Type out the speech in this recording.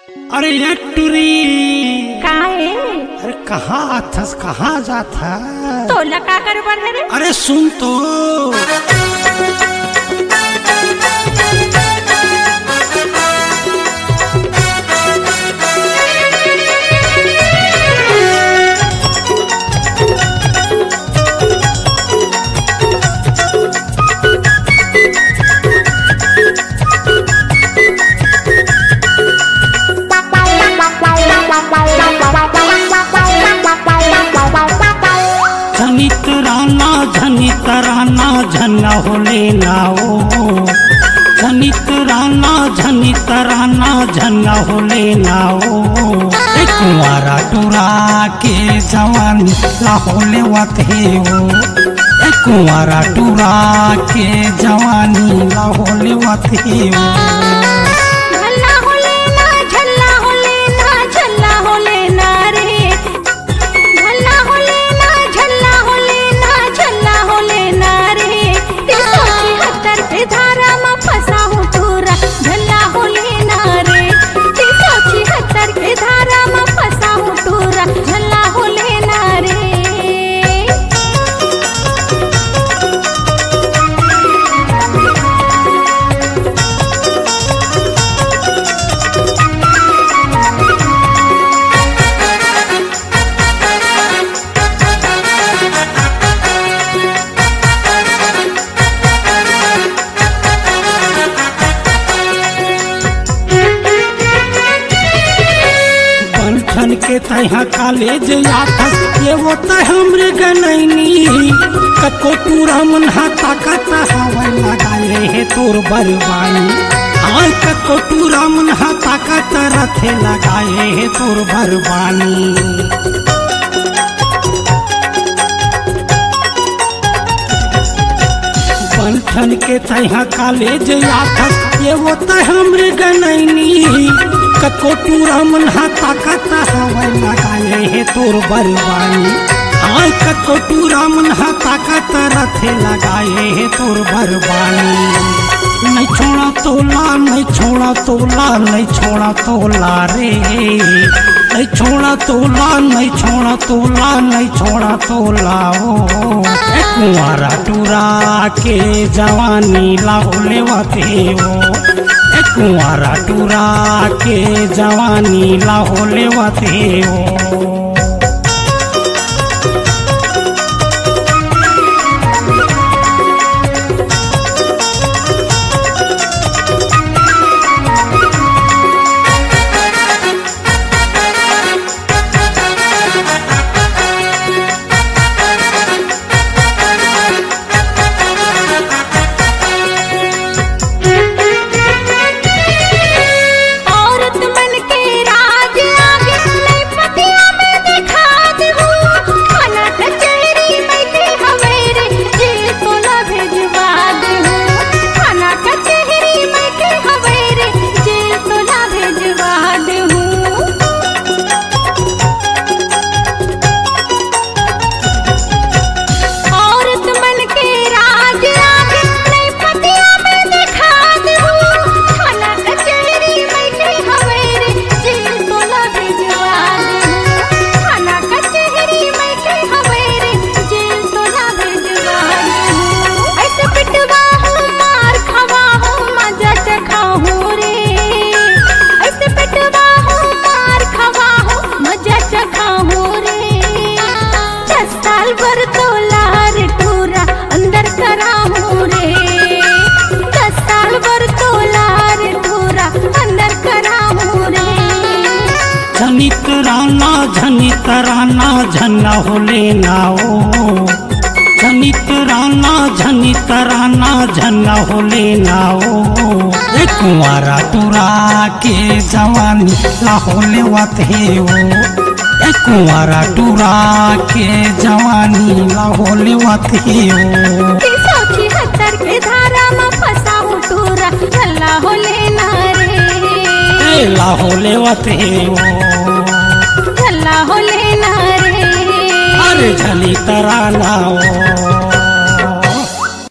अरे ये टुरी का है? अरे कहाँ आथस कहाँ जाथा? तो लका कर बढ़े रे। अरे सुन तो झनित राना झन्ना होले नाओ झनित राना झन्ना होले नाओ एक कुंवारा टुरा के जवानी ला होले वते हो एक कुंवारा टुरा के जवानी ला होले वते हो के तहा कॉलेज आथस ये वो त हमरे गनैनी कको टूरा मन हाथा कता हवा लगाए है तोर बरवानी आय कको टूरा मन हाथा कता रथे लगाए है तोर बरवानी बंठन के तहा कॉलेज आथस ये वो त हमरे गनैनी कको टूरा मन हाथा कता हवा लगाए है तोर बरवानी आय कको टूरा मन हाथा कता रथे लगाए है तोर बरवानी नहीं छोड़ा तोला नहीं छोड़ा तोला नहीं छोड़ा तोला रे नहीं छोड़ा तोला नहीं छोड़ा तोला नहीं छोड़ा तोला ओ कुंवारा टूरा के जवानी ला होले वते हो कुंवारा टूरा के जवानी ला होले वते हो झनित राना झन्ना होले नाओ झनित राना झन्ना होले नाओ एक कुंवारा टुरा के जवानी ला होले वते हो एक कुंवारा टुरा के जवानी ला होले वते हो के धारा में फसा हूँ टूरा झल्ला होले ना रे ला होले वते हो झल्ला होले ना रे अरे झनित राना